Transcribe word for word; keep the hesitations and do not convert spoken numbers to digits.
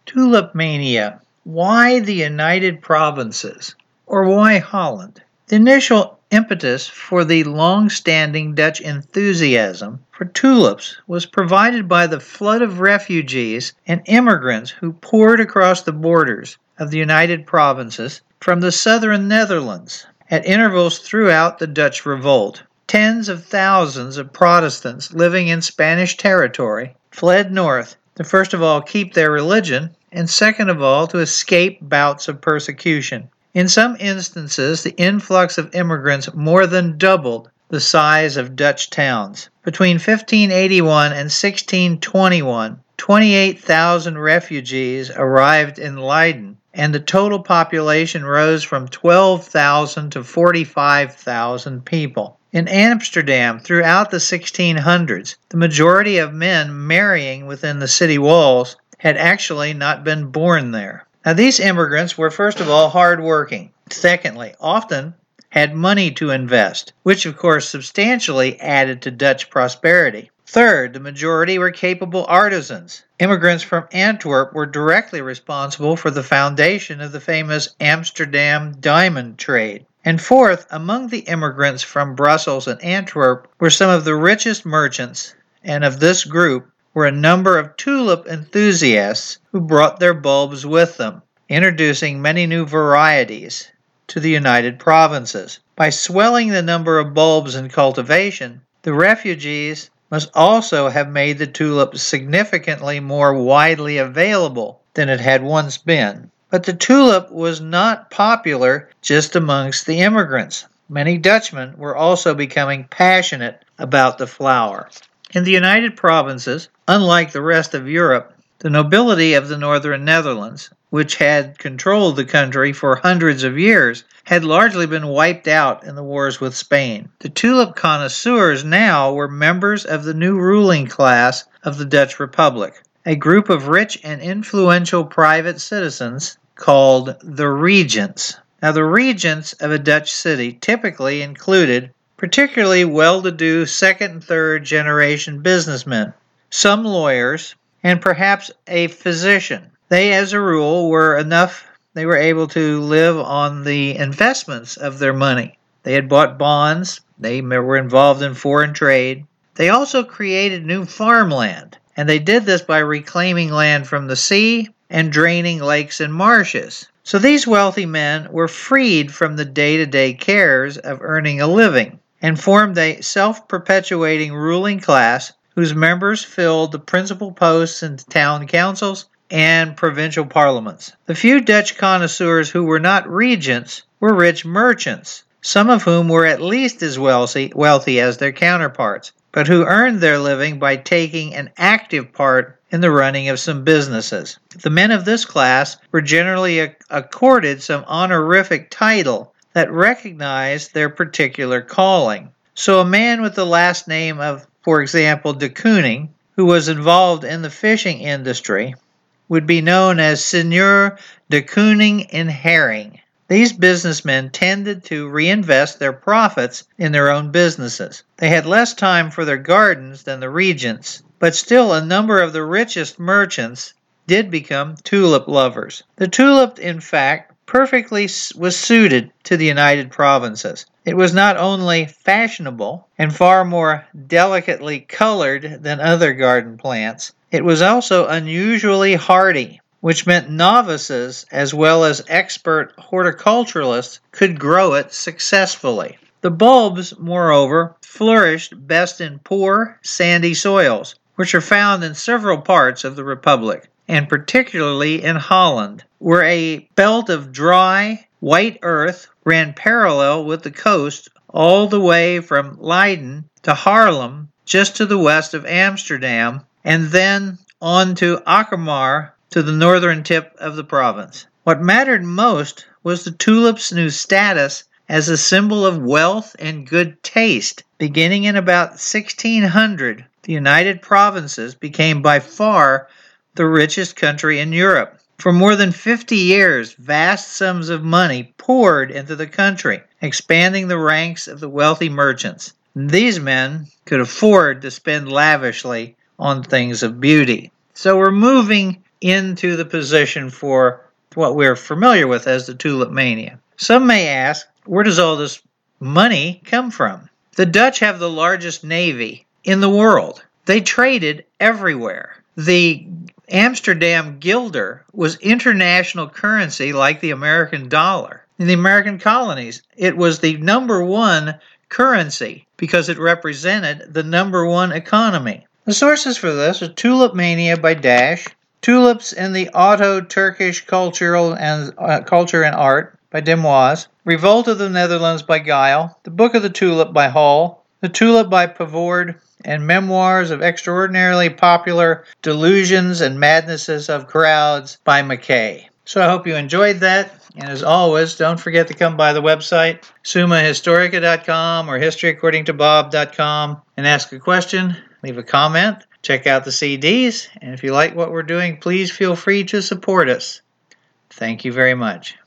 Tulip mania. Why the United Provinces? Or why Holland? The initial impetus for the long-standing Dutch enthusiasm for tulips was provided by the flood of refugees and immigrants who poured across the borders of the United Provinces from the southern Netherlands at intervals throughout the Dutch Revolt. Tens of thousands of Protestants living in Spanish territory fled north to first of all keep their religion, and second of all to escape bouts of persecution. In some instances, the influx of immigrants more than doubled the size of Dutch towns. Between fifteen eighty-one and sixteen twenty-one, twenty-eight thousand refugees arrived in Leiden, and the total population rose from twelve thousand to forty-five thousand people. In Amsterdam, throughout the sixteen hundreds, the majority of men marrying within the city walls had actually not been born there. Now, these immigrants were, first of all, hardworking. Secondly, often had money to invest, which, of course, substantially added to Dutch prosperity. Third, the majority were capable artisans. Immigrants from Antwerp were directly responsible for the foundation of the famous Amsterdam diamond trade. And fourth, among the immigrants from Brussels and Antwerp were some of the richest merchants, and of this group were a number of tulip enthusiasts who brought their bulbs with them, introducing many new varieties to the United Provinces. By swelling the number of bulbs in cultivation, the refugees must also have made the tulip significantly more widely available than it had once been. But the tulip was not popular just amongst the immigrants. Many Dutchmen were also becoming passionate about the flower. In the United Provinces, unlike the rest of Europe, the nobility of the northern Netherlands, which had controlled the country for hundreds of years, had largely been wiped out in the wars with Spain. The tulip connoisseurs now were members of the new ruling class of the Dutch Republic, a group of rich and influential private citizens called the regents. Now, the regents of a Dutch city typically included particularly well-to-do second and third generation businessmen, some lawyers, and perhaps a physician. They, as a rule, were enough, they were able to live on the investments of their money. They had bought bonds, they were involved in foreign trade. They also created new farmland, and they did this by reclaiming land from the sea and draining lakes and marshes. So these wealthy men were freed from the day-to-day cares of earning a living and formed a self-perpetuating ruling class whose members filled the principal posts in town councils and provincial parliaments. The few Dutch connoisseurs who were not regents were rich merchants, some of whom were at least as wealthy, wealthy as their counterparts, but who earned their living by taking an active part in the running of some businesses. The men of this class were generally accorded some honorific title that recognized their particular calling. So a man with the last name of, for example, de Kooning, who was involved in the fishing industry, would be known as Seigneur de Kooning in Herring. These businessmen tended to reinvest their profits in their own businesses. They had less time for their gardens than the regents, but still a number of the richest merchants did become tulip lovers. The tulip, in fact, perfectly was suited to the United Provinces. It was not only fashionable and far more delicately colored than other garden plants, it was also unusually hardy, which meant novices as well as expert horticulturalists could grow it successfully. The bulbs, moreover, flourished best in poor, sandy soils, which are found in several parts of the Republic, and particularly in Holland, where a belt of dry, white earth ran parallel with the coast all the way from Leiden to Haarlem, just to the west of Amsterdam, and then on to Alkmaar, to the northern tip of the province. What mattered most was the tulip's new status as a symbol of wealth and good taste. Beginning in about sixteen hundred, the United Provinces became by far the richest country in Europe. For more than fifty years, vast sums of money poured into the country, expanding the ranks of the wealthy merchants. These men could afford to spend lavishly on things of beauty. So we're moving into the position for what we're familiar with as the tulip mania. Some may ask, where does all this money come from? The Dutch have the largest navy in the world. They traded everywhere. The Amsterdam guilder was international currency like the American dollar. In the American colonies, it was the number one currency because it represented the number one economy. The sources for this are Tulip Mania by Dash, Tulips in the Auto-Turkish Cultural and uh, Culture and Art by Demoise, Revolt of the Netherlands by Geil, The Book of the Tulip by Hall, The Tulip by Pavord, and Memoirs of Extraordinarily Popular Delusions and Madnesses of Crowds by Mackay. So I hope you enjoyed that, and as always, don't forget to come by the website, summa historica dot com or history according to bob dot com, and ask a question, leave a comment, check out the C Ds, and if you like what we're doing, please feel free to support us. Thank you very much.